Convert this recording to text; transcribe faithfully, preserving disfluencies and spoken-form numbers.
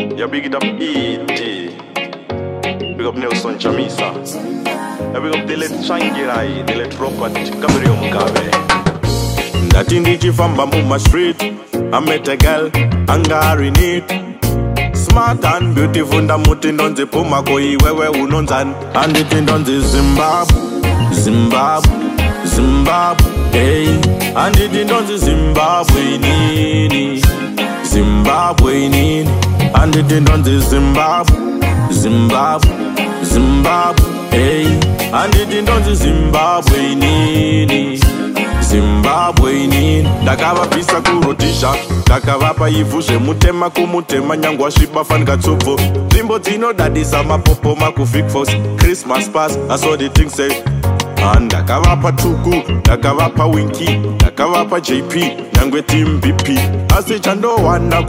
Yeah, big it up E T. Big up Nelson Chamisa. Yeah, big up Dele Changirai, Dele Property, Gabriel Mugabe. That in the Jifamba Muma Street, I met a girl, Angari neat. Smart and beautiful, the mutin on the Pumakoi, where we unonzan, and it in on the Zimbabwe, Zimbabwe, Zimbabwe, hey, and it in on the Zimbabwe, Nini, Zimbabwe, Nini, and it in on the Zimbabwe, Zimbabwe, Zimbabwe, hey, and it in on the Zimbabwe, Nini, Zimbabwe, Nini, Dakava Pisa Kurotisha. Takavapa ivushe mutema kumutema nyangwa shiba fan katsupo Zimbo tino daddy sama popo maku fake force Christmas pass, that's what the thing say. And Dakavapa Tuku, Dakavapa Winky, Dakavapa J P, Nyangwe team B P. Ase chando wana